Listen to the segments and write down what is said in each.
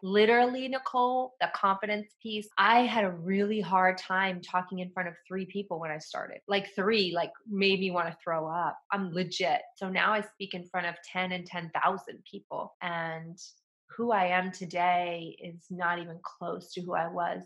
Literally, Nicole, the confidence piece, I had a really hard time talking in front of three people when I started. Like three, like made me want to throw up. I'm legit. So now I speak in front of 10 and 10,000 people. And who I am today is not even close to who I was.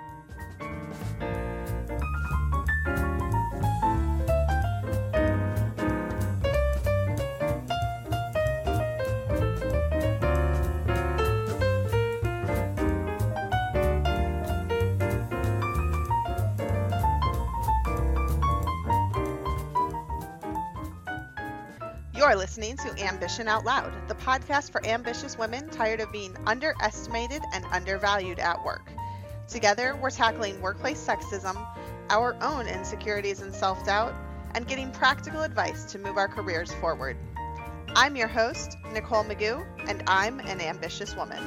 You're listening to Ambition Out Loud, the podcast for ambitious women tired of being underestimated and undervalued at work. Together, we're tackling workplace sexism, our own insecurities and self-doubt, and getting practical advice to move our careers forward. I'm your host, Nicole Magoo, and I'm an ambitious woman.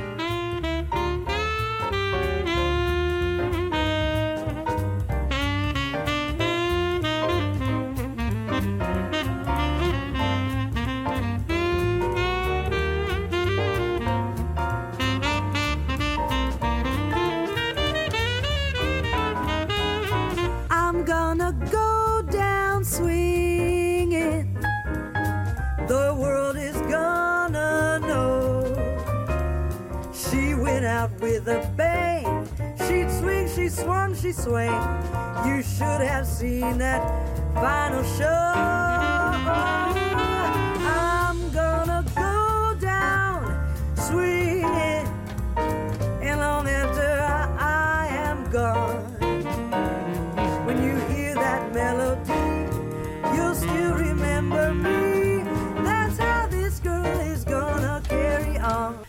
I'm gonna go down swinging. The world is gonna know. She went out with a bang. She'd swing, she swung, she swang. You should have seen that final show. I'm gonna go down swinging. And long after I am gone, when you hear that melody, you'll still remember me. That's how this girl is gonna carry on.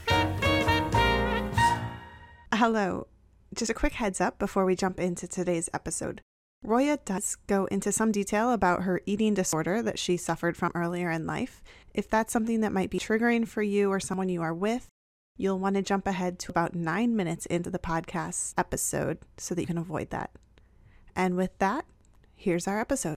Hello. Just a quick heads up before we jump into today's episode. Roya does go into some detail about her eating disorder that she suffered from earlier in life. If that's something that might be triggering for you or someone you are with, you'll want to jump ahead to about 9 minutes into the podcast episode so that you can avoid that. And with that, here's our episode.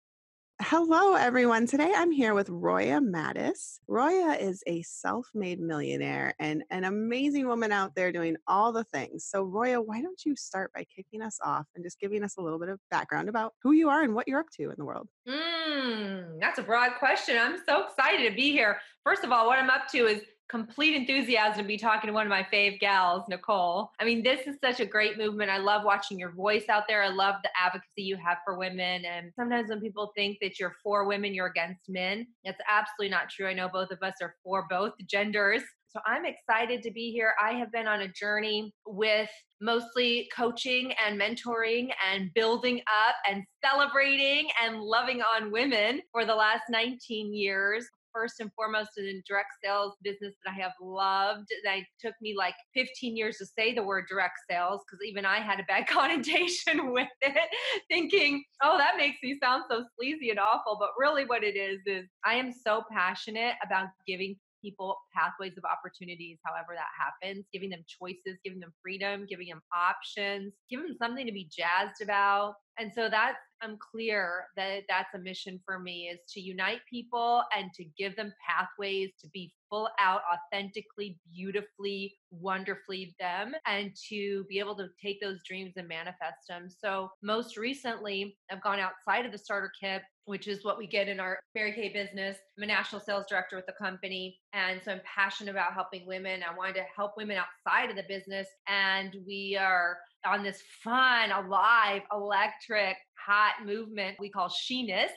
Hello, everyone. Today I'm here with Roya Mattis. Roya is a self-made millionaire and an amazing woman out there doing all the things. So Roya, why don't you start by kicking us off and just giving us a little bit of background about who you are and what you're up to in the world? That's a broad question. I'm so excited to be here. First of all, what I'm up to is complete enthusiasm to be talking to one of my fave gals, Nicole. I mean, this is such a great movement. I love watching your voice out there. I love the advocacy you have for women. And sometimes when people think that you're for women, you're against men, that's absolutely not true. I know both of us are for both genders. So I'm excited to be here. I have been on a journey with mostly coaching and mentoring and building up and celebrating and loving on women for the last 19 years. First and foremost in a direct sales business that I have loved. It took me like 15 years to say the word direct sales because even I had a bad connotation with it, thinking, oh, that makes me sound so sleazy and awful. But really what it is I am so passionate about giving people pathways of opportunities, however that happens, giving them choices, giving them freedom, giving them options, giving them something to be jazzed about. And so I'm clear that that's a mission for me, is to unite people and to give them pathways to be full out, authentically, beautifully, wonderfully them, and to be able to take those dreams and manifest them. So most recently, I've gone outside of the starter kit, which is what we get in our Mary Kay business. I'm a national sales director with the company. And so I'm passionate about helping women. I wanted to help women outside of the business. And we are on this fun, alive, electric, hot movement we call She-ness,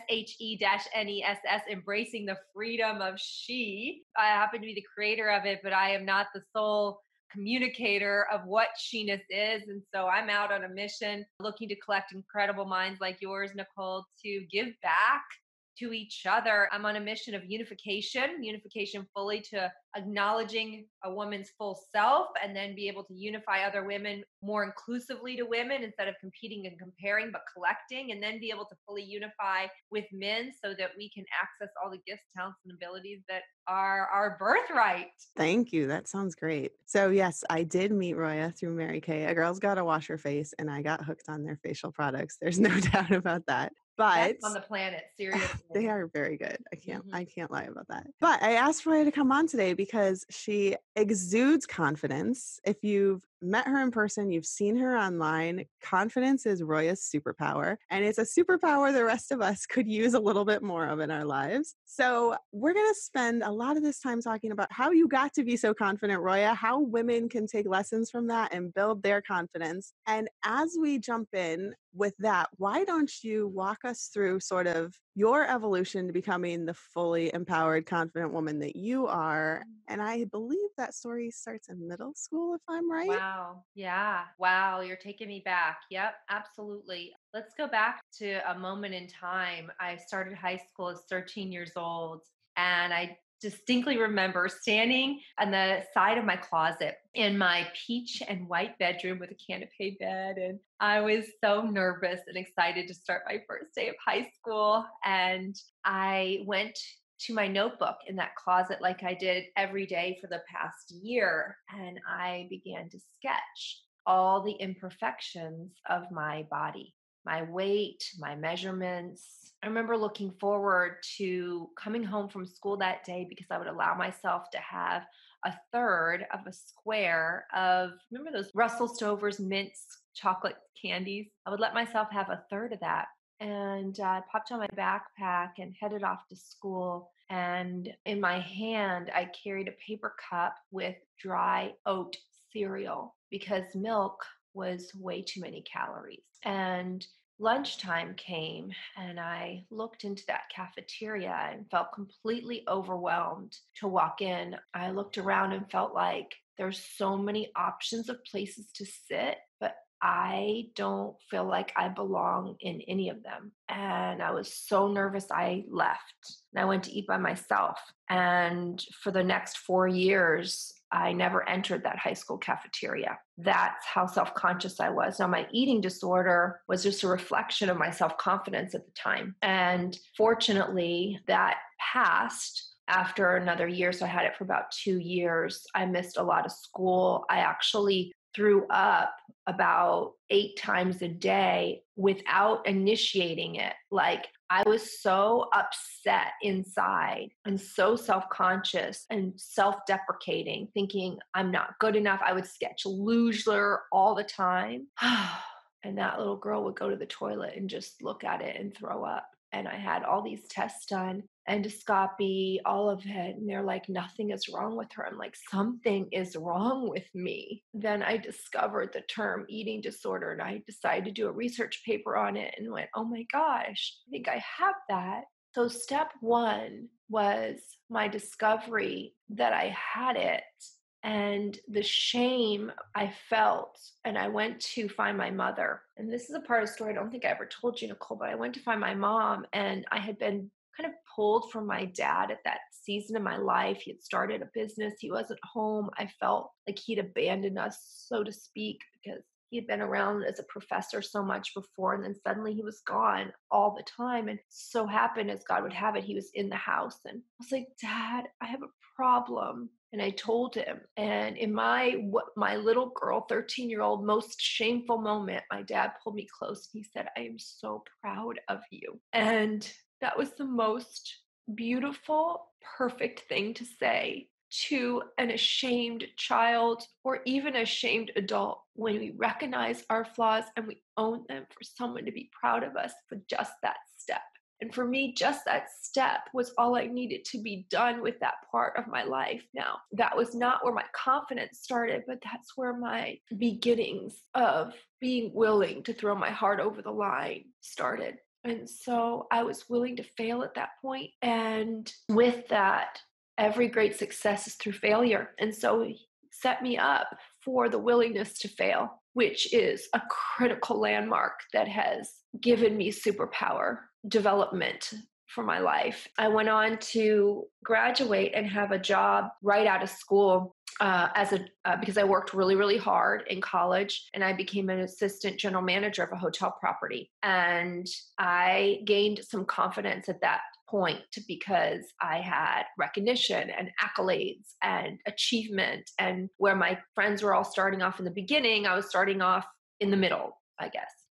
SHE-NESS, embracing the freedom of she. I happen to be the creator of it, but I am not the sole communicator of what She-ness is. And so I'm out on a mission looking to collect incredible minds like yours, Nicole, to give back to each other. I'm on a mission of unification fully to acknowledging a woman's full self, and then be able to unify other women more inclusively to women instead of competing and comparing, but collecting, and then be able to fully unify with men so that we can access all the gifts, talents, and abilities that are our birthright. Thank you. That sounds great. So yes, I did meet Roya through Mary Kay. A girl's got to wash her face, and I got hooked on their facial products. There's no doubt about that. But best on the planet, seriously. they are very good. I Mm-hmm. can't lie about that. But I asked Roya to come on today because she exudes confidence. If you've met her in person, you've seen her online, confidence is Roya's superpower. And it's a superpower the rest of us could use a little bit more of in our lives. So we're going to spend a lot of this time talking about how you got to be so confident, Roya, how women can take lessons from that and build their confidence. And as we jump in with that, why don't you walk us through sort of your evolution to becoming the fully empowered, confident woman that you are? And I believe that story starts in middle school, if I'm right. Wow. Yeah. Wow. You're taking me back. Yep. Absolutely. Let's go back to a moment in time. I started high school as 13 years old, and I distinctly remember standing on the side of my closet in my peach and white bedroom with a canopy bed. And I was so nervous and excited to start my first day of high school. And I went to my notebook in that closet like I did every day for the past year. And I began to sketch all the imperfections of my body, my weight, my measurements. I remember looking forward to coming home from school that day because I would allow myself to have a third of a square of, remember those Russell Stover's mints chocolate candies? I would let myself have a third of that. And I popped on my backpack and headed off to school. And in my hand, I carried a paper cup with dry oat cereal because milk was way too many calories. And lunchtime came, and I looked into that cafeteria and felt completely overwhelmed to walk in. I looked around and felt like there's so many options of places to sit, but I don't feel like I belong in any of them. And I was so nervous, I left. And I went to eat by myself. And for the next 4 years, I never entered that high school cafeteria. That's how self-conscious I was. Now, my eating disorder was just a reflection of my self-confidence at the time. And fortunately, that passed after another year. So I had it for about 2 years. I missed a lot of school. I actually threw up about 8 times a day without initiating it. Like, I was so upset inside and so self-conscious and self-deprecating, thinking I'm not good enough. I would sketch loser all the time. And that little girl would go to the toilet and just look at it and throw up. And I had all these tests done, endoscopy, all of it. And they're like, nothing is wrong with her. I'm like, something is wrong with me. Then I discovered the term eating disorder, and I decided to do a research paper on it and went, oh my gosh, I think I have that. So step one was my discovery that I had it, and the shame I felt. And I went to find my mother. And this is a part of the story I don't think I ever told you, Nicole, but I went to find my mom, and I had been kind of pulled from my dad at that season of my life. He had started a business. He wasn't home. I felt like he'd abandoned us, so to speak, because he had been around as a professor so much before, and then suddenly he was gone all the time. And so happened, as God would have it, he was in the house. And I was like, Dad, I have a problem. And I told him. And in my little girl, 13-year-old, most shameful moment, my dad pulled me close and he said, I am so proud of you. And that was the most beautiful, perfect thing to say to an ashamed child or even a ashamed adult, when we recognize our flaws and we own them, for someone to be proud of us for just that step. And for me, just that step was all I needed to be done with that part of my life. Now, that was not where my confidence started, but that's where my beginnings of being willing to throw my heart over the line started. And so I was willing to fail at that point. And with that, every great success is through failure. And so he set me up for the willingness to fail, which is a critical landmark that has given me superpower development for my life. I went on to graduate and have a job right out of school because I worked really, really hard in college, and I became an assistant general manager of a hotel property. And I gained some confidence at that point because I had recognition and accolades and achievement. And where my friends were all starting off in the beginning, I was starting off in the middle, I guess.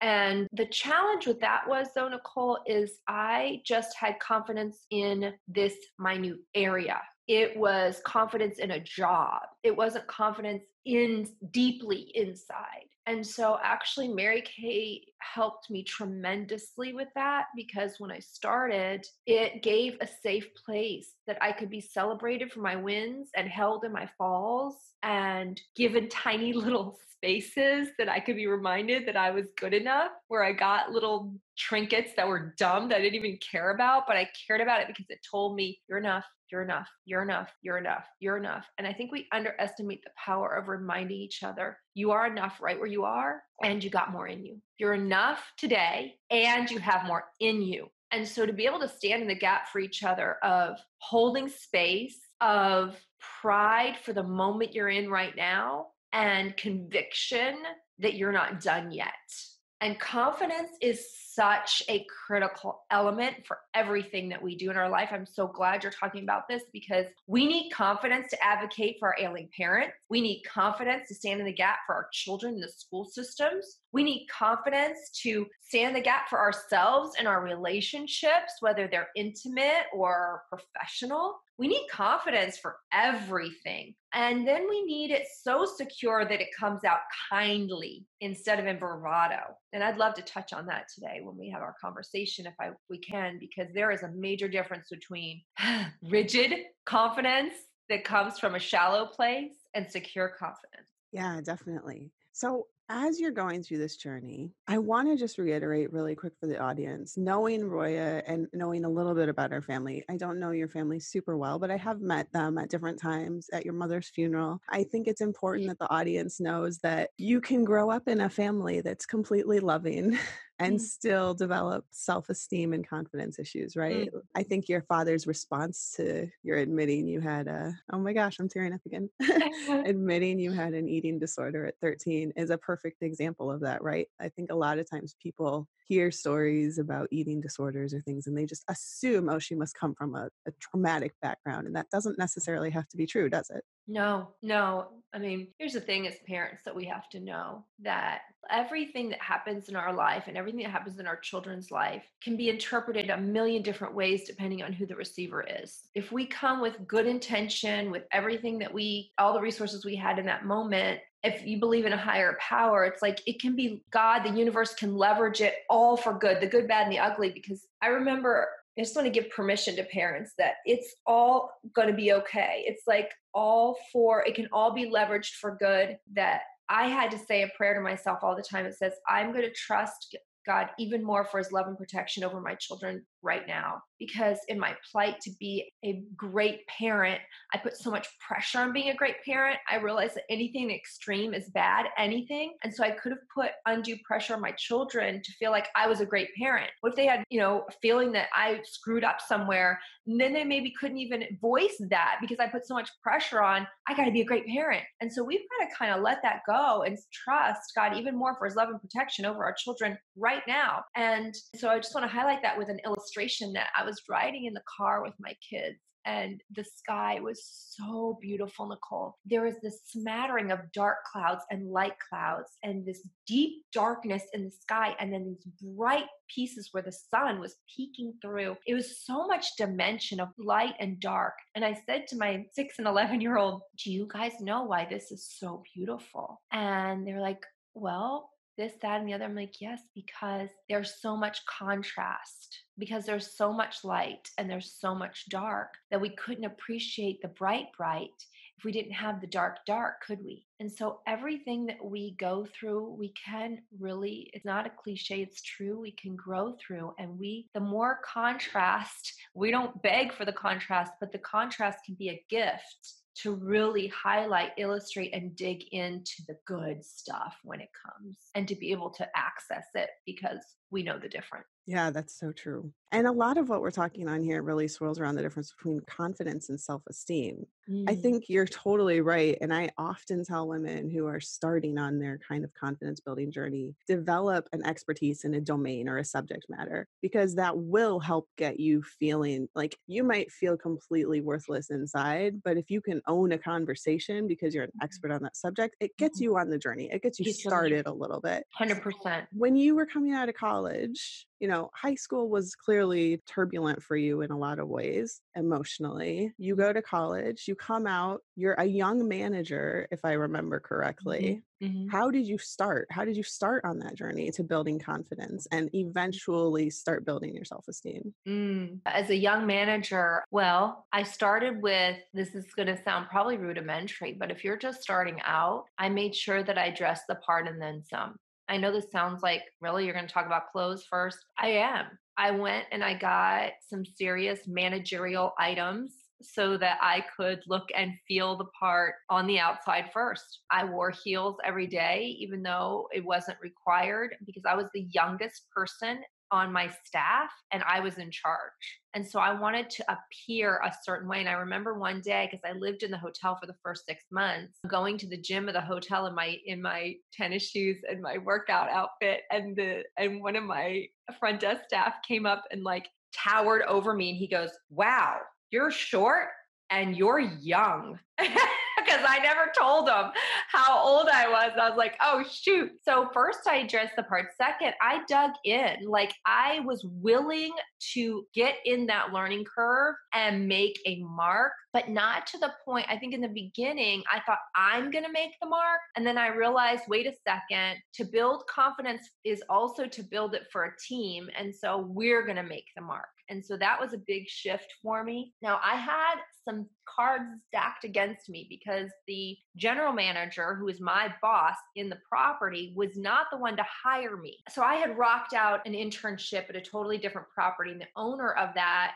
And the challenge with that was, though, Nicole, is I just had confidence in this minute area. It was confidence in a job. It wasn't confidence in deeply inside. And so actually Mary Kay helped me tremendously with that, because when I started, it gave a safe place that I could be celebrated for my wins and held in my falls and given tiny little spaces that I could be reminded that I was good enough, where I got little trinkets that were dumb that I didn't even care about, but I cared about it because it told me, you're enough, you're enough, you're enough, you're enough, you're enough. And I think we underestimate the power of reminding each other, you are enough right where you are, and you got more in you. You're enough today, and you have more in you. And so to be able to stand in the gap for each other of holding space, of pride for the moment you're in right now, and conviction that you're not done yet. And confidence is such a critical element for everything that we do in our life. I'm so glad you're talking about this, because we need confidence to advocate for our ailing parents. We need confidence to stand in the gap for our children in the school systems. We need confidence to stand in the gap for ourselves and our relationships, whether they're intimate or professional. We need confidence for everything. And then we need it so secure that it comes out kindly instead of in bravado. And I'd love to touch on that today when we have our conversation, if we can, because there is a major difference between rigid confidence that comes from a shallow place and secure confidence. Yeah, definitely. So as you're going through this journey, I want to just reiterate really quick for the audience, knowing Roya and knowing a little bit about our family. I don't know your family super well, but I have met them at different times at your mother's funeral. I think it's important that the audience knows that you can grow up in a family that's completely loving and still develop self-esteem and confidence issues, right? I think your father's response to your admitting you had oh my gosh, I'm tearing up again, admitting you had an eating disorder at 13 is a perfect example of that, right? I think a lot of times people hear stories about eating disorders or things and they just assume, oh, she must come from a traumatic background. And that doesn't necessarily have to be true, does it? No. I mean, here's the thing as parents that we have to know, that everything that happens in our life and everything that happens in our children's life can be interpreted a million different ways depending on who the receiver is. If we come with good intention, with everything that all the resources we had in that moment, if you believe in a higher power, it's like it can be God, the universe can leverage it all for good, the good, bad, and the ugly. Because I remember, I just want to give permission to parents that it's all going to be okay. It's like it can all be leveraged for good. That I had to say a prayer to myself all the time. It says, I'm going to trust God even more for his love and protection over my children right now. Because in my plight to be a great parent, I put so much pressure on being a great parent. I realized that anything extreme is bad, anything. And so I could have put undue pressure on my children to feel like I was a great parent. What if they had, a feeling that I screwed up somewhere, and then they maybe couldn't even voice that because I put so much pressure on, I got to be a great parent. And so we've got to kind of let that go and trust God even more for his love and protection over our children right now. And so I just want to highlight that with an illustration that I was riding in the car with my kids, and the sky was so beautiful, Nicole. There was this smattering of dark clouds and light clouds and this deep darkness in the sky, and then these bright pieces where the sun was peeking through. It was so much dimension of light and dark. And I said to my 6 and 11-year-old, do you guys know why this is so beautiful? And they're like, well, this, that, and the other. I'm like, yes, because there's so much contrast, because there's so much light and there's so much dark that we couldn't appreciate the bright if we didn't have the dark, could we? And so everything that we go through, we can really, it's not a cliche, it's true, we can grow through. And the more contrast, we don't beg for the contrast, but the contrast can be a gift to really highlight, illustrate, and dig into the good stuff when it comes, and to be able to access it because we know the difference. Yeah, that's so true. And a lot of what we're talking on here really swirls around the difference between confidence and self-esteem. I Mm. think you're totally right. And I often tell women who are starting on their kind of confidence building journey, develop an expertise in a domain or a subject matter, because that will help get you feeling like you might feel completely worthless inside. But if you can own a conversation because you're an expert on that subject, it gets Mhm. you on the journey. It gets you Gets you on the started a journey. little bit. 100%. When you were coming out of college, high school was clearly turbulent for you in a lot of ways emotionally. You go to college, you come out, you're a young manager, if I remember Mhm. correctly. Mhm. How did you start? How did you start on that journey to building confidence and eventually start building your self esteem? As a young manager, well, I started with this is going to sound probably rudimentary, but if you're just starting out, I made sure that I dressed the part and then some. I know this sounds like really you're going to talk about clothes first. I am. I went and I got some serious managerial items so that I could look and feel the part on the outside first. I wore heels every day, even though it wasn't required because I was the youngest person on my staff and I was in charge. And so I wanted to appear a certain way. And I remember one day, because I lived in the hotel for the first 6 months, going to the gym of the hotel in my tennis shoes and my workout outfit. And one of my front desk staff came up and like towered over me and he goes, "Wow, you're short and you're young." Because I never told him how old I was. I was like, oh, shoot. So, first, I dressed the part. Second, I dug in. Like, I was willing to get in that learning curve and make a mark, but not to the point. I think in the beginning, I thought I'm going to make the mark. And then I realized, wait a second, to build confidence is also to build it for a team. And so, we're going to make the mark. And so that was a big shift for me. Now, I had some cards stacked against me because the general manager, who is my boss in the property, was not the one to hire me. So I had rocked out an internship at a totally different property, and the owner of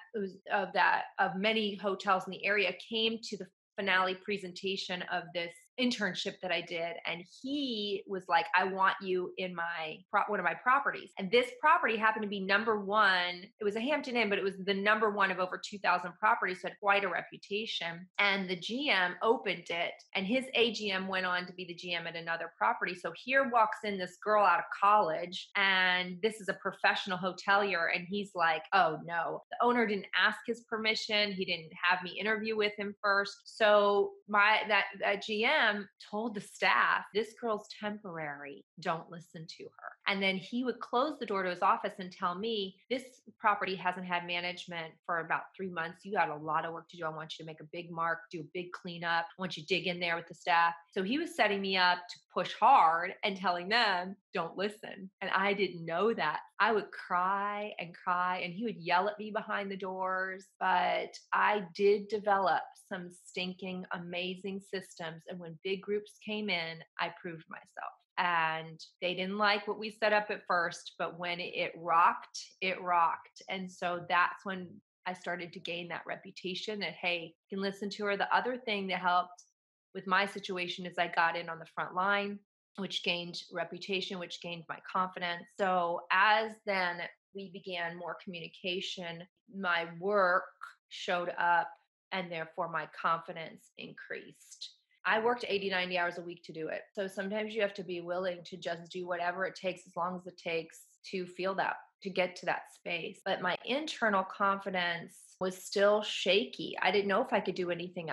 of many hotels in the area came to the finale presentation of this internship that I did, and he was like, "I want you in one of my properties." And this property happened to be number one. It was a Hampton Inn, but it was the number one of over 2,000 properties, so it had quite a reputation. And the GM opened it, and his AGM went on to be the GM at another property. So here walks in this girl out of college, and this is a professional hotelier, and he's like, "Oh no, the owner didn't ask his permission. He didn't have me interview with him first." So that GM told the staff, "This girl's temporary. Don't listen to her." And then he would close the door to his office and tell me, "This property hasn't had management for about 3 months. You got a lot of work to do. I want you to make a big mark, do a big cleanup. I want you to dig in there with the staff." So he was setting me up to push hard and telling them, "Don't listen." And I didn't know that. I would cry, and he would yell at me behind the doors. But I did develop some stinking amazing systems. And when big groups came in, I proved myself. And they didn't like what we set up at first, but when it rocked, it rocked. And so that's when I started to gain that reputation that, hey, you can listen to her. The other thing that helped with my situation is I got in on the front line, which gained reputation, which gained my confidence. So as then we began more communication, my work showed up and therefore my confidence increased. I worked 80, 90 hours a week to do it. So sometimes you have to be willing to just do whatever it takes, as long as it takes to feel that, to get to that space. But my internal confidence was still shaky. I didn't know if I could do anything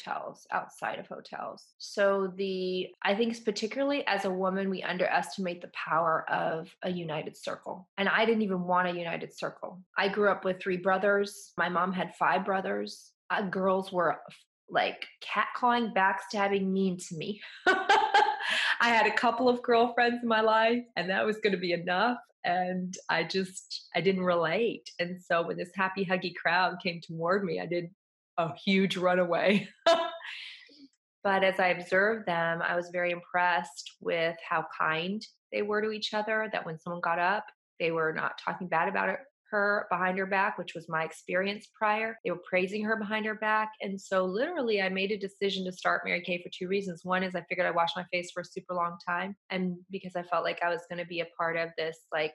outside of hotels. So I think particularly as a woman, we underestimate the power of a united circle. And I didn't even want a united circle. I grew up with 3 brothers. My mom had 5 brothers. Girls were like catcalling, backstabbing, mean to me. I had a couple of girlfriends in my life, and that was going to be enough. And I didn't relate. And so when this happy, huggy crowd came toward me, I did a huge runaway. But as I observed them, I was very impressed with how kind they were to each other, that when someone got up, they were not talking bad about her behind her back, which was my experience prior. They were praising her behind her back. And so literally I made a decision to start Mary Kay for 2 reasons. One is I figured I washed my face for a super long time. And because I felt like I was going to be a part of this like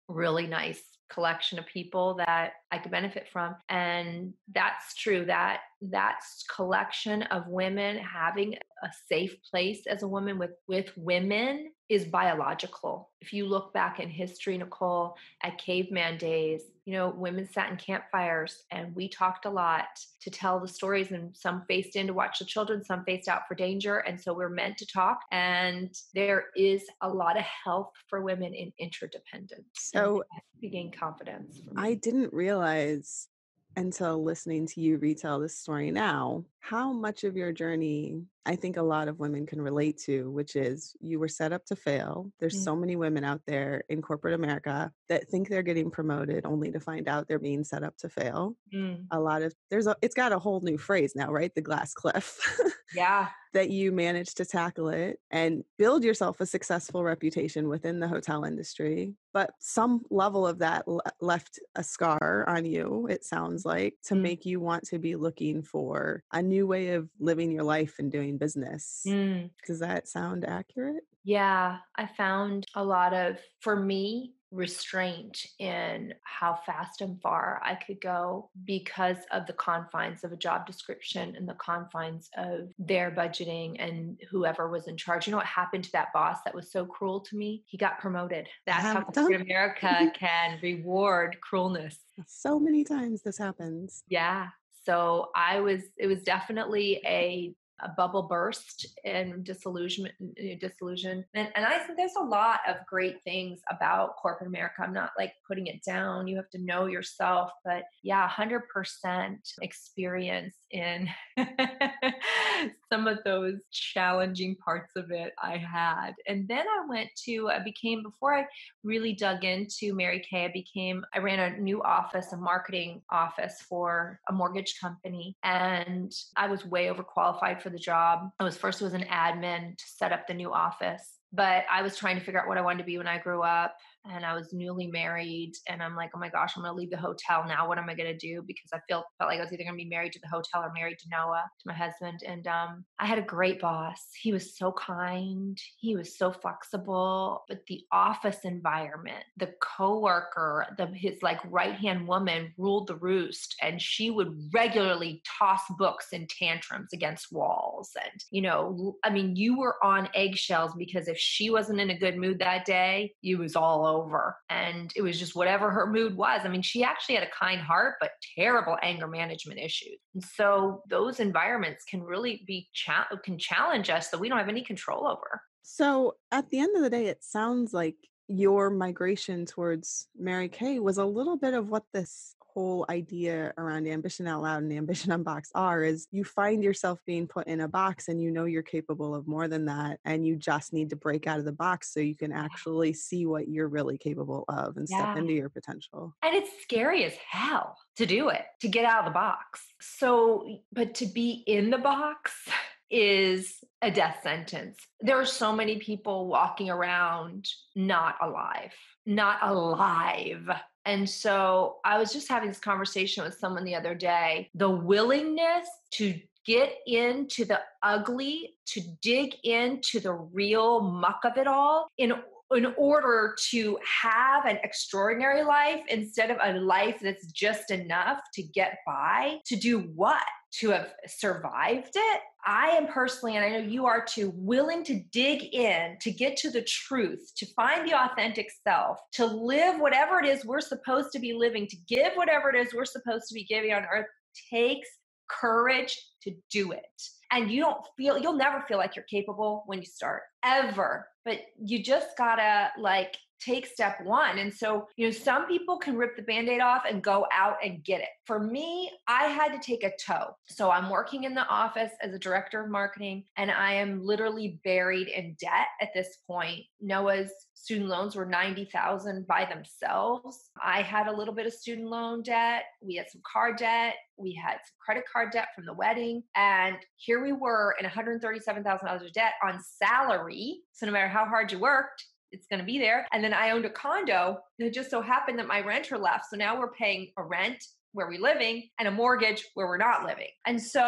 really nice collection of people that I could benefit from. And that's true. That's collection of women having a safe place as a woman with women is biological. If you look back in history, Nicole, at caveman days, women sat in campfires and we talked a lot to tell the stories, and some faced in to watch the children, some faced out for danger. And so we're meant to talk. And there is a lot of health for women in interdependence. So to gain confidence. I didn't realize until listening to you retell this story now, how much of your journey I think a lot of women can relate to, which is you were set up to fail. There's so many women out there in corporate America that think they're getting promoted only to find out they're being set up to fail. It's got a whole new phrase now, right? The glass cliff. Yeah. That you managed to tackle it and build yourself a successful reputation within the hotel industry. But some level of that left a scar on you, it sounds like, to make you want to be looking for a new way of living your life and doing business. Does that sound accurate? Yeah, I found a lot of, for me, restraint in how fast and far I could go because of the confines of a job description and the confines of their budgeting and whoever was in charge. You know what happened to that boss that was so cruel to me? He got promoted. That's how corporate America can reward cruelness. So many times this happens. Yeah. So it was definitely a bubble burst and disillusion. And I think there's a lot of great things about corporate America. I'm not like putting it down. You have to know yourself, but yeah, 100% experience in some of those challenging parts of it I had. And then before I really dug into Mary Kay, I ran a new office, a marketing office for a mortgage company. And I was way overqualified for the job. I was an admin to set up the new office, but I was trying to figure out what I wanted to be when I grew up. And I was newly married, and I'm like, oh my gosh, I'm going to leave the hotel now. What am I going to do? Because I felt like I was either going to be married to the hotel or married to Noah, to my husband. And I had a great boss. He was so kind. He was so flexible. But the office environment, the coworker, his like right-hand woman ruled the roost, and she would regularly toss books in tantrums against walls. And, you were on eggshells because if she wasn't in a good mood that day, you was all over. And it was just whatever her mood was. She actually had a kind heart, but terrible anger management issues. And so those environments can really can challenge us that we don't have any control over. So at the end of the day, it sounds like your migration towards Mary Kay was a little bit of what this whole idea around Ambition Out Loud and Ambition Unboxed is you find yourself being put in a box and you're capable of more than that, and you just need to break out of the box so you can actually see what you're really capable of and step into your potential. And it's scary as hell to do it, to get out of the box. But to be in the box is a death sentence. There are so many people walking around not alive. And so I was just having this conversation with someone the other day. The willingness to get into the ugly, to dig into the real muck of it all in order to have an extraordinary life instead of a life that's just enough to get by, to do what? To have survived it. I am personally, and I know you are too, willing to dig in, to get to the truth, to find the authentic self, to live whatever it is we're supposed to be living, to give whatever it is we're supposed to be giving on earth. Takes courage to do it. And you'll never feel like you're capable when you start, ever. But you just gotta take step one. And so, some people can rip the Band-Aid off and go out and get it. For me, I had to take a toe. So I'm working in the office as a director of marketing, and I am literally buried in debt at this point. Noah's student loans were $90,000 by themselves. I had a little bit of student loan debt. We had some car debt. We had some credit card debt from the wedding. And here we were in $137,000 of debt on salary. So no matter how hard you worked, it's going to be there. And then I owned a condo, and it just so happened that my renter left. So now we're paying a rent where we're living and a mortgage where we're not living. And so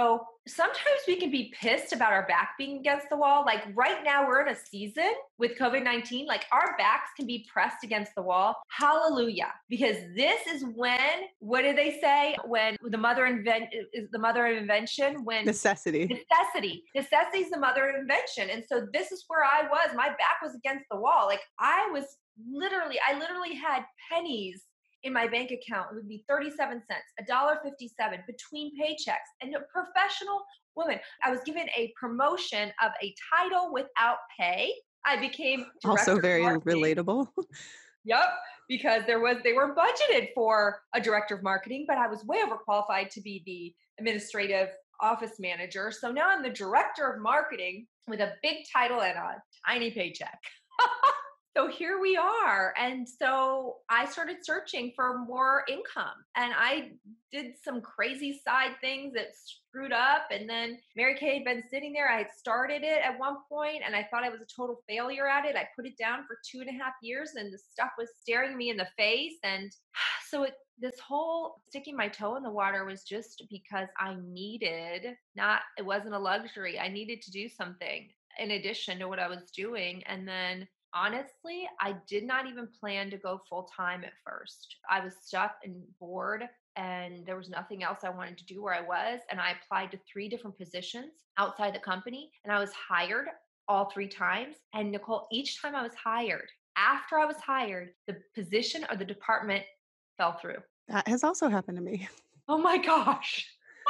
sometimes we can be pissed about our back being against the wall. Like right now, we're in a season with COVID-19, like our backs can be pressed against the wall. Hallelujah. Because this is when, what do they say? When the mother is the mother of invention, when Necessity is the mother of invention. And so this is where I was. My back was against the wall. Like I literally had pennies in my bank account. It would be 37 cents, $1.57 between paychecks. And a professional woman, I was given a promotion of a title without pay. I became also very relatable. Yep, because they were budgeted for a director of marketing, but I was way overqualified to be the administrative office manager. So now I'm the director of marketing with a big title and a tiny paycheck. So here we are. And so I started searching for more income, and I did some crazy side things that screwed up. And then Mary Kay had been sitting there. I had started it at one point and I thought I was a total failure at it. I put it down for 2.5 years and the stuff was staring me in the face. And so this whole sticking my toe in the water was just because I needed, it wasn't a luxury. I needed to do something in addition to what I was doing. And then honestly, I did not even plan to go full time at first. I was stuck and bored, and there was nothing else I wanted to do where I was. And I applied to 3 different positions outside the company, and I was hired all 3 times. And Nicole, each time I was hired, after I was hired, the position or the department fell through. That has also happened to me. Oh my gosh.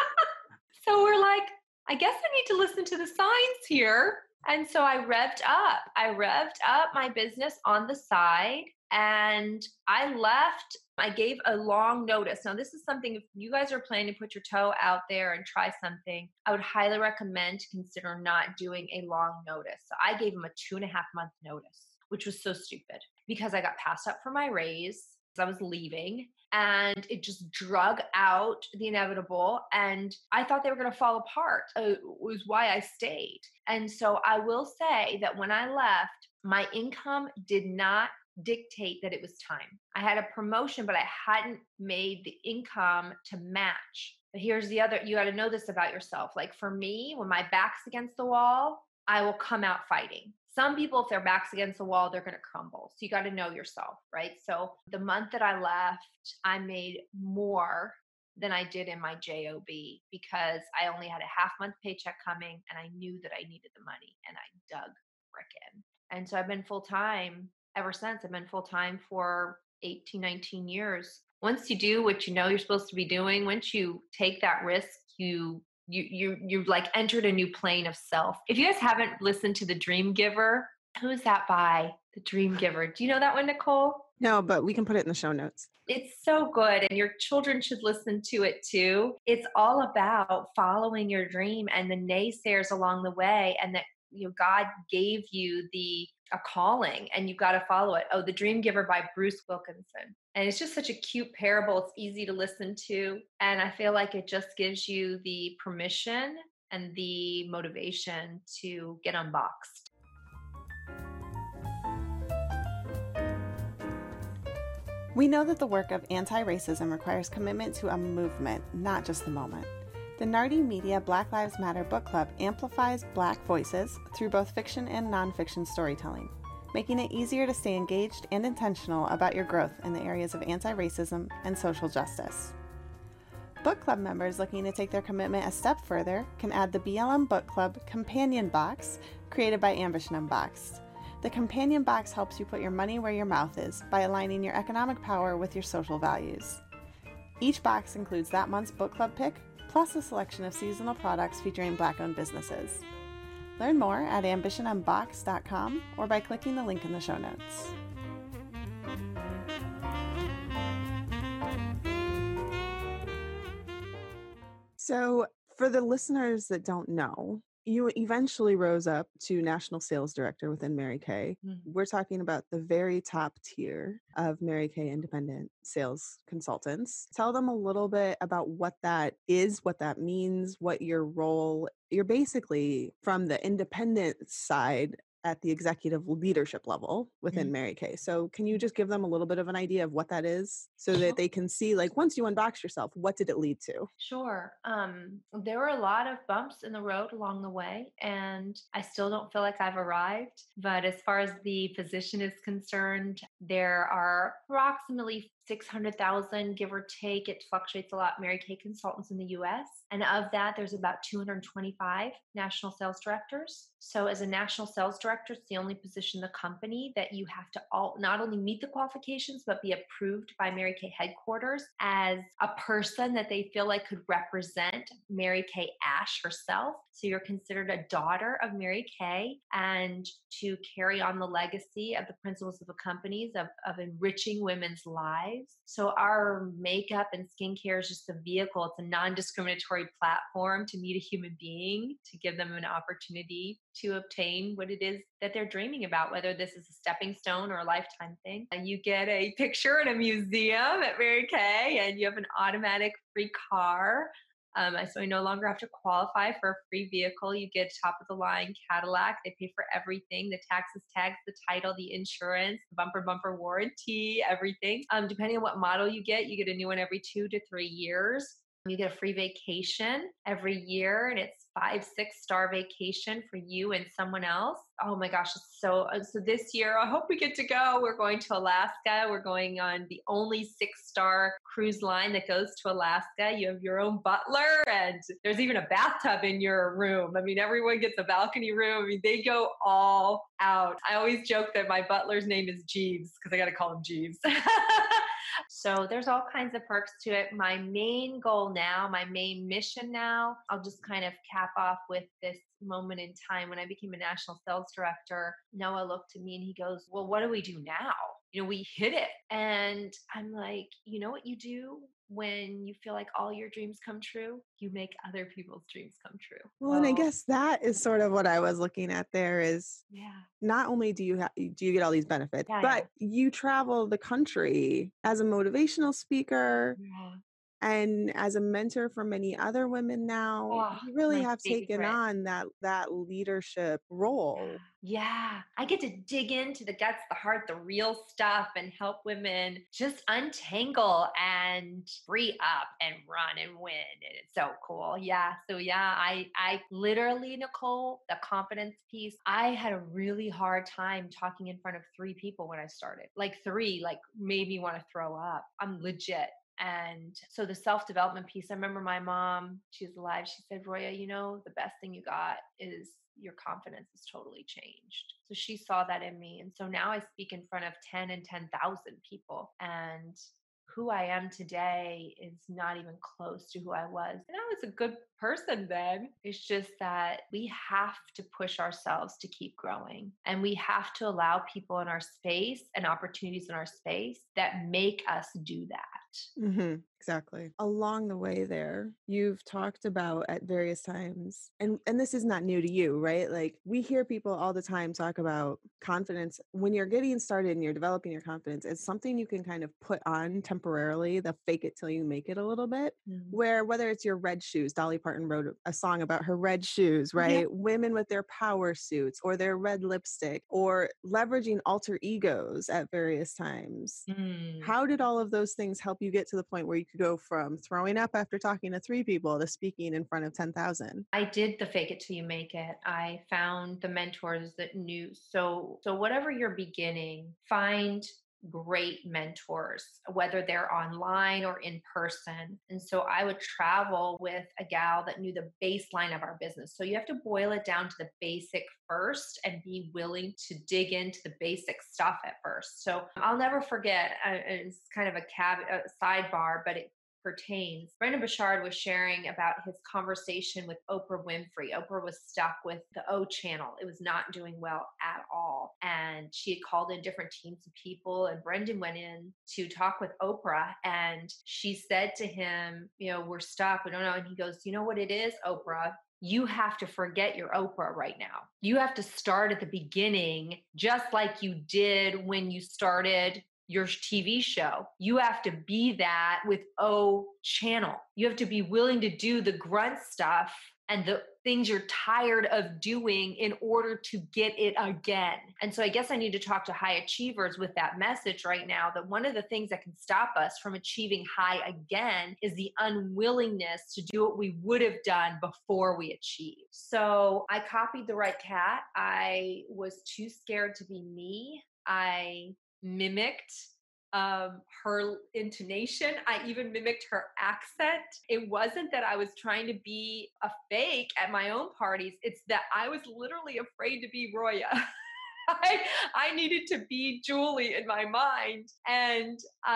So we're like, I guess I need to listen to the signs here. And so I revved up my business on the side, and I left. I gave a long notice. Now, this is something, if you guys are planning to put your toe out there and try something, I would highly recommend to consider not doing a long notice. So I gave them a 2.5 month notice, which was so stupid because I got passed up for my raise because I was leaving. And it just drug out the inevitable. And I thought they were going to fall apart. Was why I stayed. And so I will say that when I left, my income did not dictate that it was time. I had a promotion, but I hadn't made the income to match. But here's the other, you got to know this about yourself. Like for me, when my back's against the wall, I will come out fighting. Some people, if their back's against the wall, they're going to crumble. So you got to know yourself, right? So the month that I left, I made more than I did in my JOB because I only had a half-month paycheck coming, and I knew that I needed the money, and I dug frickin'. And so I've been full-time ever since. I've been full-time for 18, 19 years. Once you do what you know you're supposed to be doing, once you take that risk, you've like entered a new plane of self. If you guys haven't listened to The Dream Giver, who is that by? The Dream Giver. Do you know that one, Nicole? No, but we can put it in the show notes. It's so good, and your children should listen to it too. It's all about following your dream and the naysayers along the way, and that God gave you a calling and you've got to follow it. Oh, The Dream Giver by Bruce Wilkinson. And it's just such a cute parable. It's easy to listen to. And I feel like it just gives you the permission and the motivation to get unboxed. We know that the work of anti-racism requires commitment to a movement, not just the moment. The Nardi Media Black Lives Matter book club amplifies Black voices through both fiction and nonfiction storytelling, making it easier to stay engaged and intentional about your growth in the areas of anti-racism and social justice. Book club members looking to take their commitment a step further can add the BLM Book Club Companion Box, created by Ambition Unboxed. The Companion Box helps you put your money where your mouth is by aligning your economic power with your social values. Each box includes that month's book club pick, plus a selection of seasonal products featuring Black-owned businesses. Learn more at ambitionunboxed.com or by clicking the link in the show notes. So, for the listeners that don't know, you eventually rose up to national sales director within Mary Kay. Mm-hmm. We're talking about the very top tier of Mary Kay independent sales consultants. Tell them a little bit about what that is, what that means, what your role. You're basically from the independent side at the executive leadership level within Mary Kay. So can you just give them a little bit of an idea of what that is so that they can see, like, once you unbox yourself, what did it lead to? Sure. There were a lot of bumps in the road along the way, and I still don't feel like I've arrived. But as far as the position is concerned, there are approximately 600,000, give or take. It fluctuates a lot, Mary Kay consultants in the US. And of that, there's about 225 national sales directors. So as a national sales director, it's the only position in the company that you have to not only meet the qualifications, but be approved by Mary Kay headquarters as a person that they feel like could represent Mary Kay Ash herself. So you're considered a daughter of Mary Kay, and to carry on the legacy of the principles of the companies of enriching women's lives. So our makeup and skincare is just a vehicle. It's a non-discriminatory platform to meet a human being, to give them an opportunity to obtain what it is that they're dreaming about, whether this is a stepping stone or a lifetime thing. And you get a picture in a museum at Mary Kay, and you have an automatic free car. So you no longer have to qualify for a free vehicle. You get top of the line Cadillac. They pay for everything: the taxes, tags, the title, the insurance, the bumper warranty, everything. Depending on what model you get a new one every 2 to 3 years. You get a free vacation every year, and it's 5-6-star vacation for you and someone else. Oh my gosh. So this year, I hope we get to go. We're going to Alaska. We're going on the only 6-star cruise line that goes to Alaska. You have your own butler, and there's even a bathtub in your room. I mean, everyone gets a balcony room. I mean, they go all out. I always joke that my butler's name is Jeeves because I got to call him Jeeves. So there's all kinds of perks to it. My main goal now, my main mission now, I'll just kind of cap off with this moment in time. When I became a national sales director, Noah looked at me and he goes, well, what do we do now? You know, we hit it. And I'm like, you know what you do when you feel like all your dreams come true? You make other people's dreams come true. Well, and I guess that is sort of what I was looking at there is not only do you get all these benefits, but you travel the country as a motivational speaker. And as a mentor for many other women now, you really have taken on that leadership role. Yeah, I get to dig into the guts, the heart, the real stuff, and help women just untangle and free up and run and win. And it's so cool. Yeah. So I literally, Nicole, the confidence piece, I had a really hard time talking in front of 3 people when I started. Like 3, made me want to throw up. I'm legit. And so the self-development piece, I remember my mom, she's alive. She said, Roya, you know, the best thing you got is your confidence has totally changed. So she saw that in me. And so now I speak in front of 10 and 10,000 people. And who I am today is not even close to who I was. And I was a good person then. It's just that we have to push ourselves to keep growing. And we have to allow people in our space and opportunities in our space that make us do that. Mm-hmm. Exactly. Along the way there, you've talked about at various times, and this is not new to you, right? Like we hear people all the time talk about confidence. When you're getting started and you're developing your confidence, it's something you can kind of put on temporarily, the fake it till you make it a little bit, where whether it's your red shoes, Dolly Parton wrote a song about her red shoes, right? Women with their power suits or their red lipstick or leveraging alter egos at various times. How did all of those things help you get to the point where you could go from throwing up after talking to 3 people to speaking in front of 10,000? I did the fake it till you make it. I found the mentors that knew. So whatever you're beginning, find great mentors, whether they're online or in person. And so I would travel with a gal that knew the baseline of our business. So you have to boil it down to the basic first and be willing to dig into the basic stuff at first. So I'll never forget, it's kind of a sidebar, but it pertains. Brendon Burchard was sharing about his conversation with Oprah Winfrey. Oprah was stuck with the O channel. It was not doing well at all. And she had called in different teams of people, and Brendon went in to talk with Oprah, and she said to him, you know, we're stuck. We don't know. And he goes, you know what it is, Oprah? You have to forget your Oprah right now. You have to start at the beginning, just like you did when you started your TV show. You have to be that with O channel. You have to be willing to do the grunt stuff and the things you're tired of doing in order to get it again. And so I guess I need to talk to high achievers with that message right now, that one of the things that can stop us from achieving high again is the unwillingness to do what we would have done before we achieved. So I copied the right cat. I was too scared to be me. I mimicked her intonation. I even mimicked her accent. It wasn't that I was trying to be a fake at my own parties. It's that I was literally afraid to be Roya. I needed to be Julie in my mind. And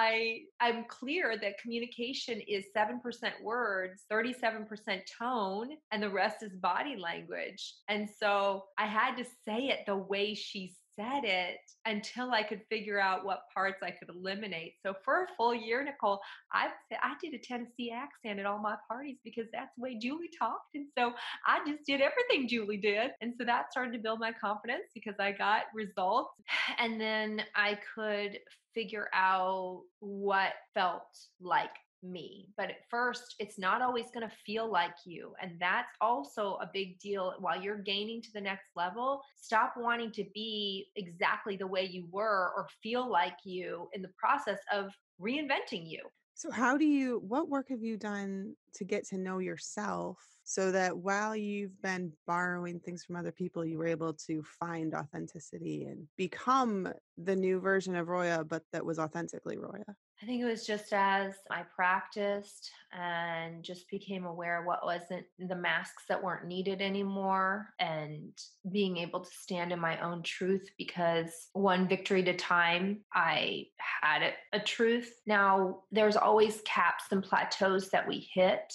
I'm clear that communication is 7% words, 37% tone, and the rest is body language. And so I had to say it the way she said it until I could figure out what parts I could eliminate. So for a full year, Nicole, I did a Tennessee accent at all my parties because that's the way Julie talked. And so I just did everything Julie did. And so that started to build my confidence because I got results. And then I could figure out what felt like me. But at first, it's not always going to feel like you. And that's also a big deal. While you're gaining to the next level, stop wanting to be exactly the way you were or feel like you in the process of reinventing you. So what work have you done to get to know yourself so that while you've been borrowing things from other people, you were able to find authenticity and become the new version of Roya, but that was authentically Roya? I think it was just as I practiced and just became aware of what wasn't the masks that weren't needed anymore, and being able to stand in my own truth, because one victory at a time, I had a truth. Now, there's always caps and plateaus that we hit.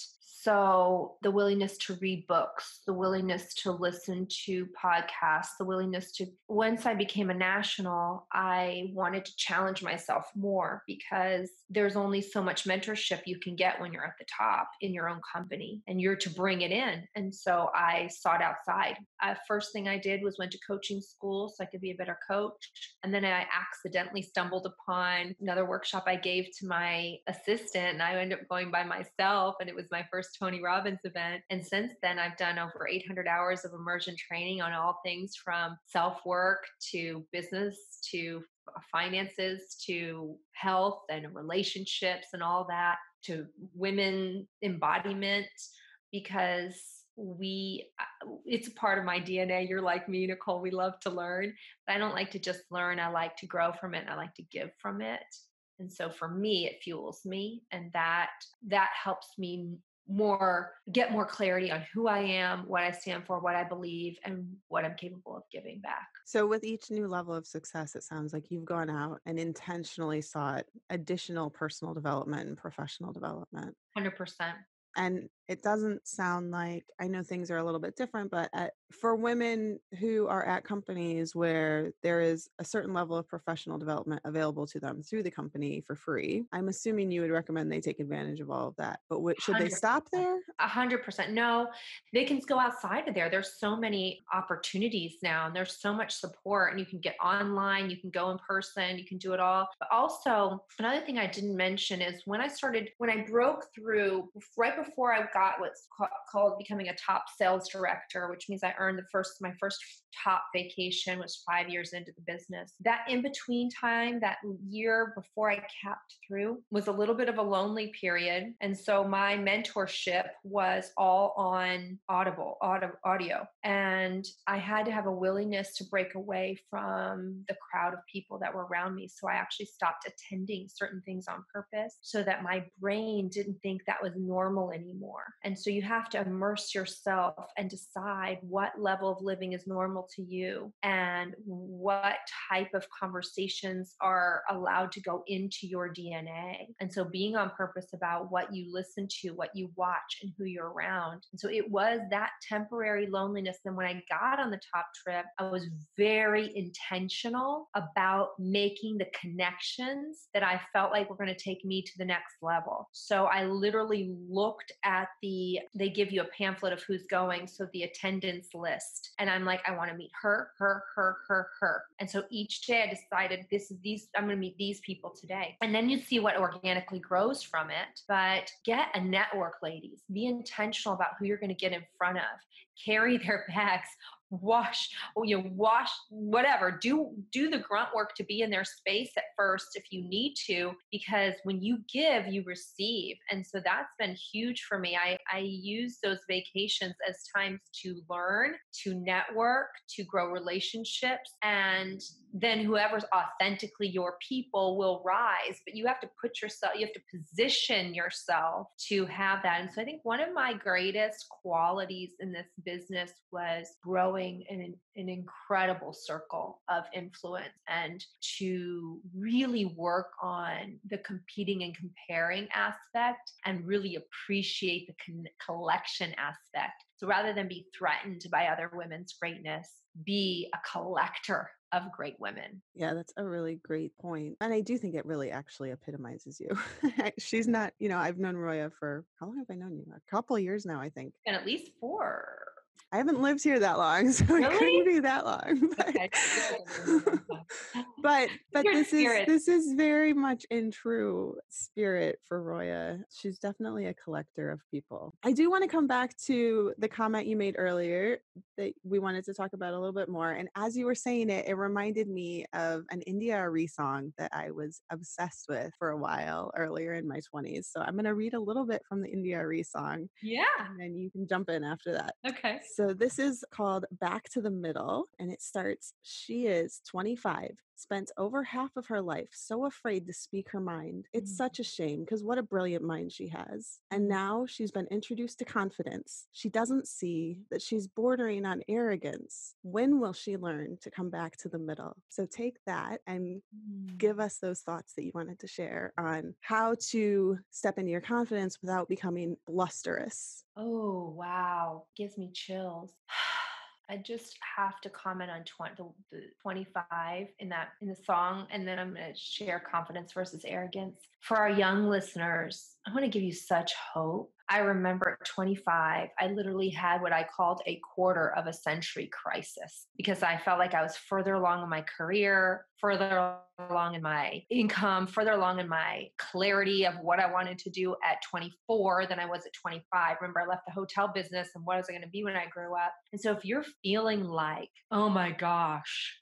So the willingness to read books, the willingness to listen to podcasts, the willingness to, once I became a national, I wanted to challenge myself more, because there's only so much mentorship you can get when you're at the top in your own company, and you're to bring it in. And so I sought outside. First thing I did was went to coaching school so I could be a better coach. And then I accidentally stumbled upon another workshop I gave to my assistant, and I ended up going by myself, and it was my first Tony Robbins event. And since then, I've done over 800 hours of immersion training on all things from self-work to business to finances to health and relationships and all that, to women embodiment, because it's a part of my DNA. You're like me, Nicole. We love to learn, but I don't like to just learn. I like to grow from it, and I like to give from it. And so for me, it fuels me, and that helps me get more clarity on who I am, what I stand for, what I believe, and what I'm capable of giving back. So with each new level of success, it sounds like you've gone out and intentionally sought additional personal development and professional development. 100%. And it doesn't sound like, I know things are a little bit different, but for women who are at companies where there is a certain level of professional development available to them through the company for free, I'm assuming you would recommend they take advantage of all of that. But should they stop there? 100%. No, they can go outside of there. There's so many opportunities now, and there's so much support, and you can get online, you can go in person, you can do it all. But also, another thing I didn't mention is when I broke through right before I got what's called becoming a top sales director, which means I earned my first top vacation was 5 years into the business. That in between time, that year before I capped through, was a little bit of a lonely period. And so my mentorship was all on audio. And I had to have a willingness to break away from the crowd of people that were around me. So I actually stopped attending certain things on purpose so that my brain didn't think that was normal anymore. And so you have to immerse yourself and decide what level of living is normal to you and what type of conversations are allowed to go into your DNA. And so being on purpose about what you listen to, what you watch, and who you're around. And so it was that temporary loneliness. Then when I got on the top trip, I was very intentional about making the connections that I felt like were going to take me to the next level. So I literally looked at they give you a pamphlet of who's going. So the attendance list. And I'm like, I want to meet her. And so each day I decided I'm going to meet these people today. And then you see what organically grows from it. But get a network, ladies. Be intentional about who you're going to get in front of. Carry their bags. Wash, whatever. Do the grunt work to be in their space at first if you need to, because when you give, you receive. And so that's been huge for me. I use those vacations as times to learn, to network, to grow relationships, and then whoever's authentically your people will rise. But you have to you have to position yourself to have that. And so I think one of my greatest qualities in this business was growing an incredible circle of influence, and to really work on the competing and comparing aspect and really appreciate the collection aspect. So rather than be threatened by other women's greatness, be a collector of great women. Yeah, that's a really great point. And I do think it really actually epitomizes you. She's not, I've known Roya for, how long have I known you? A couple of years now, I think. And at least 4. I haven't lived here that long, so Really? it couldn't be that long. But, but this is very much in true spirit for Roya. She's definitely a collector of people. I do want to come back to the comment you made earlier that we wanted to talk about a little bit more. And as you were saying it, it reminded me of an India Arie song that I was obsessed with for a while earlier in my 20s. So I'm going to read a little bit from the India Arie song. Yeah. And then you can jump in after that. Okay. So this is called Back to the Middle, and it starts, she is 25, spent over half of her life so afraid to speak her mind. It's such a shame, because what a brilliant mind she has. And now she's been introduced to confidence. She doesn't see that she's bordering on arrogance. When will she learn to come back to the middle? So take that and give us those thoughts that you wanted to share on how to step into your confidence without becoming blusterous. Oh, wow. Gives me chills. I just have to comment on the 25 in the song, and then I'm going to share confidence versus arrogance. For our young listeners, I want to give you such hope. I remember at 25, I literally had what I called a quarter of a century crisis, because I felt like I was further along in my career, further along in my income, further along in my clarity of what I wanted to do at 24 than I was at 25. Remember, I left the hotel business, and what was I going to be when I grew up? And so if you're feeling like, oh my gosh,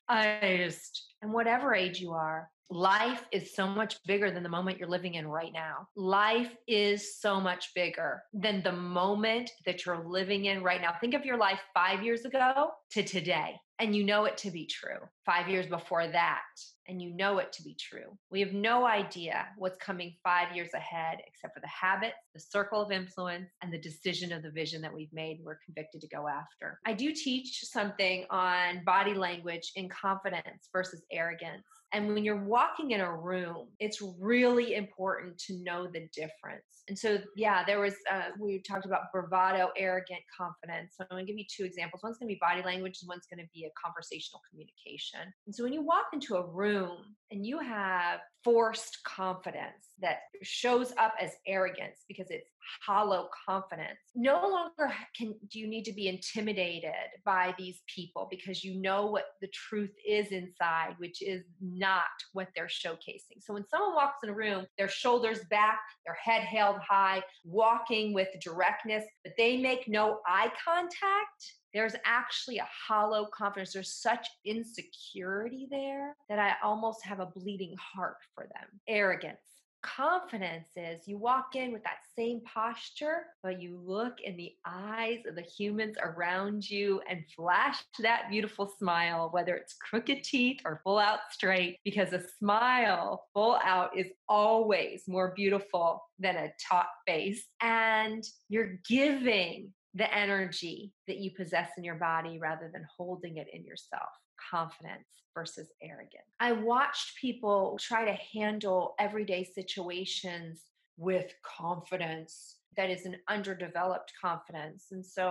and whatever age you are, life is so much bigger than the moment you're living in right now. Life is so much bigger than the moment that you're living in right now. Think of your life 5 years ago to today, and you know it to be true. 5 years before that, and you know it to be true. We have no idea what's coming 5 years ahead, except for the habits, the circle of influence, and the decision of the vision that we've made and we're convicted to go after. I do teach something on body language in confidence versus arrogance. And when you're walking in a room, it's really important to know the difference. And so, yeah, we talked about bravado, arrogant, confidence. So I'm going to give you 2 examples. One's going to be body language, and one's going to be a conversational communication. And so when you walk into a room and you have forced confidence that shows up as arrogance because it's hollow confidence, no longer do you need to be intimidated by these people, because you know what the truth is inside, which is not what they're showcasing. So when someone walks in a room, their shoulders back, their head held high, walking with directness, but they make no eye contact, there's actually a hollow confidence. There's such insecurity there that I almost have a bleeding heart for them. Arrogance. Confidence is you walk in with that same posture, but you look in the eyes of the humans around you and flash that beautiful smile, whether it's crooked teeth or full out straight, because a smile full out is always more beautiful than a taut face. And you're giving the energy that you possess in your body rather than holding it in yourself. Confidence versus arrogance. I watched people try to handle everyday situations with confidence that is an underdeveloped confidence. And so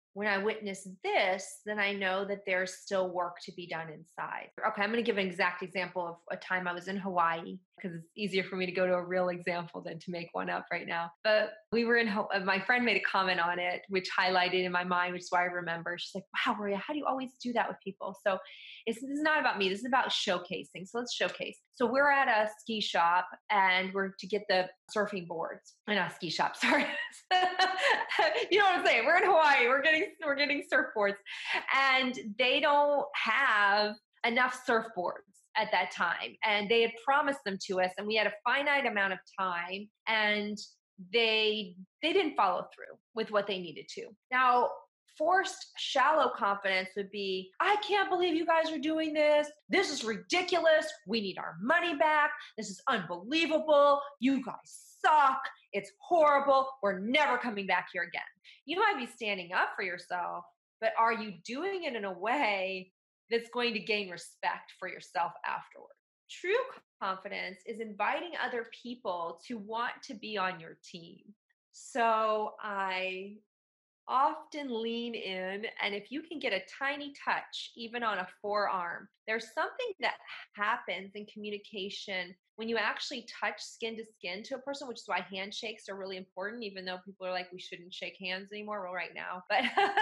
when I witness this, then I know that there's still work to be done inside. Okay, I'm going to give an exact example of a time I was in Hawaii, because it's easier for me to go to a real example than to make one up right now. But we were in, my friend made a comment on it, which highlighted in my mind, which is why I remember. She's like, wow, Maria, how do you always do that with people? So this is not about me. This is about showcasing. So let's showcase. So we're at a ski shop and we're to get the surfing boards. Not ski shop, sorry. You know what I'm saying? We're in Hawaii. We're getting surfboards, and they don't have enough surfboards at that time. And they had promised them to us, and we had a finite amount of time, and they didn't follow through with what they needed to. Now, forced shallow confidence would be, I can't believe you guys are doing this. This is ridiculous. We need our money back. This is unbelievable. You guys suck. It's horrible. We're never coming back here again. You might be standing up for yourself, but are you doing it in a way that's going to gain respect for yourself afterward? True confidence is inviting other people to want to be on your team. So I often lean in, and if you can get a tiny touch, even on a forearm, there's something that happens in communication when you actually touch skin to skin to a person, which is why handshakes are really important, even though people are like, we shouldn't shake hands anymore. Well, right now, but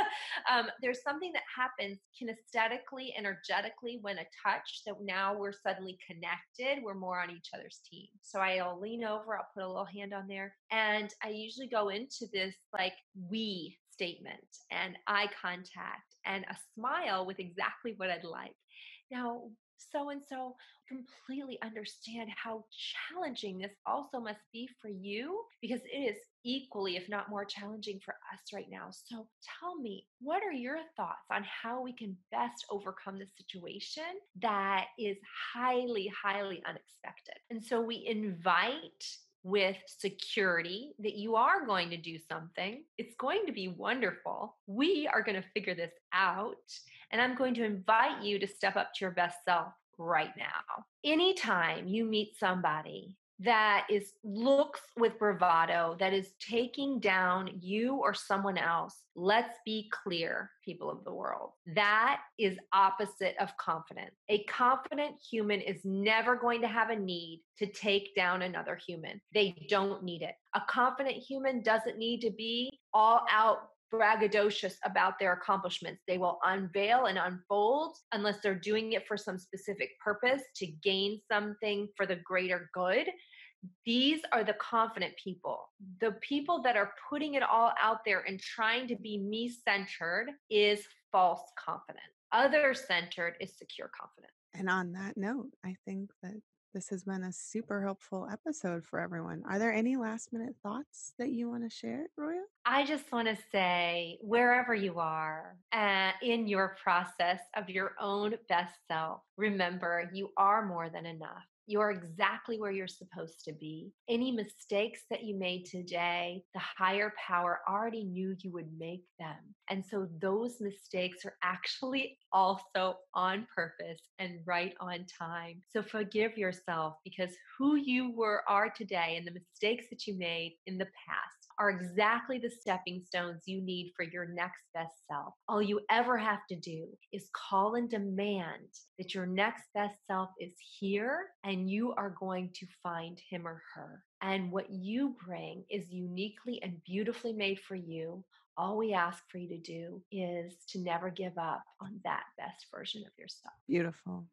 there's something that happens kinesthetically, energetically when a touch that now we're suddenly connected. We're more on each other's team. So I'll lean over, I'll put a little hand on there, and I usually go into this like we statement and eye contact and a smile with exactly what I'd like. Now, so-and-so completely understand how challenging this also must be for you, because it is equally, if not more challenging for us right now. So tell me, what are your thoughts on how we can best overcome this situation that is highly, highly unexpected? And so we invite with security that you are going to do something. It's going to be wonderful. We are going to figure this out. And I'm going to invite you to step up to your best self right now. Anytime you meet somebody that looks with bravado, that is taking down you or someone else, let's be clear, people of the world, that is opposite of confident. A confident human is never going to have a need to take down another human. They don't need it. A confident human doesn't need to be all out braggadocious about their accomplishments. They will unveil and unfold unless they're doing it for some specific purpose to gain something for the greater good. These are the confident people. The people that are putting it all out there and trying to be me-centered is false confidence. Other-centered is secure confidence. And on that note, I think that this has been a super helpful episode for everyone. Are there any last minute thoughts that you want to share, Roya? I just want to say, wherever you are in your process of your own best self, remember you are more than enough. You're exactly where you're supposed to be. Any mistakes that you made today, the higher power already knew you would make them. And so those mistakes are actually also on purpose and right on time. So forgive yourself, because who you are today and the mistakes that you made in the past are exactly the stepping stones you need for your next best self. All you ever have to do is call and demand that your next best self is here, and you are going to find him or her. And what you bring is uniquely and beautifully made for you. All we ask for you to do is to never give up on that best version of yourself. Beautiful.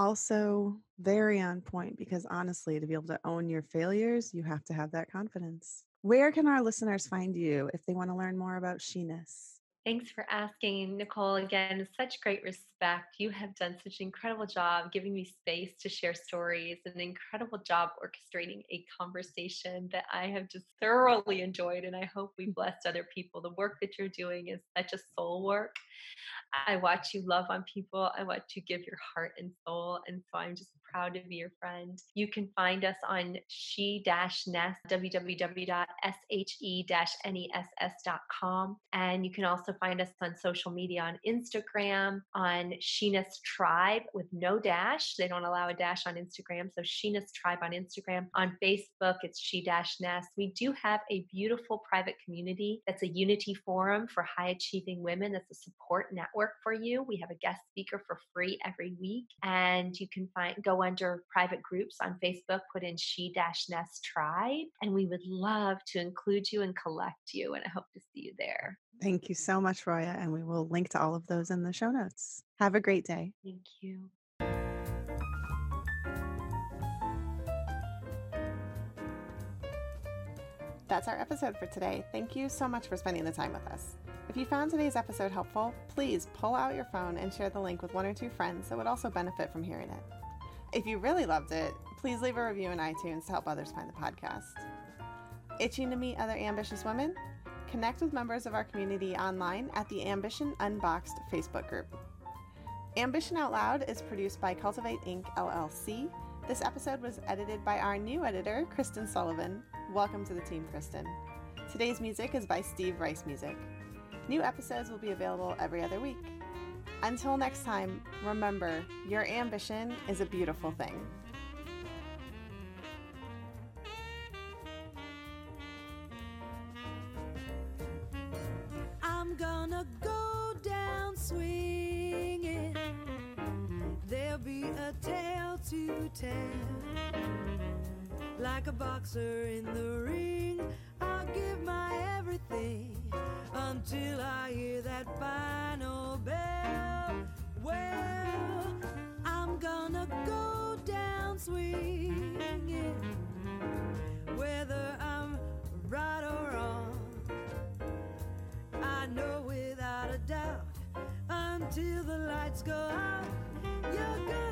Also very on point, because honestly, to be able to own your failures, you have to have that confidence. Where can our listeners find you if they want to learn more about She-ness? Thanks for asking, Nicole. Again, such great respect. You have done such an incredible job giving me space to share stories, an incredible job orchestrating a conversation that I have just thoroughly enjoyed, and I hope we blessed other people. The work that you're doing is such a soul work. I watch you love on people. I watch you give your heart and soul. And so I'm just proud to be your friend. You can find us on she-nest, www.she-ness.com. And you can also find us on social media on Instagram, on She-ness Tribe with no dash. They don't allow a dash on Instagram. So She-ness Tribe on Instagram. On Facebook, it's she-ness. We do have a beautiful private community that's a unity forum for high achieving women. That's a support network for you. We have a guest speaker for free every week. And you can go under private groups on Facebook, put in She-ness Tribe. And we would love to include you and collect you. And I hope to see you there. Thank you so much, Roya. And we will link to all of those in the show notes. Have a great day. Thank you. That's our episode for today. Thank you so much for spending the time with us. If you found today's episode helpful, please pull out your phone and share the link with 1 or 2 friends that would also benefit from hearing it. If you really loved it, please leave a review in iTunes to help others find the podcast. Itching to meet other ambitious women? Connect with members of our community online at the Ambition Unboxed Facebook group. Ambition Out Loud is produced by Cultivate Inc. LLC. This episode was edited by our new editor, Kristen Sullivan. Welcome to the team, Kristen. Today's music is by Steve Rice Music. New episodes will be available every other week. Until next time, remember, your ambition is a beautiful thing. I'm gonna go down swinging. There'll be a tale to tell. Like a boxer in the ring, I'll give my everything until I hear that final bell. Well, I'm gonna go down swinging, whether I'm right or wrong. I know without a doubt, until the lights go out, you're gonna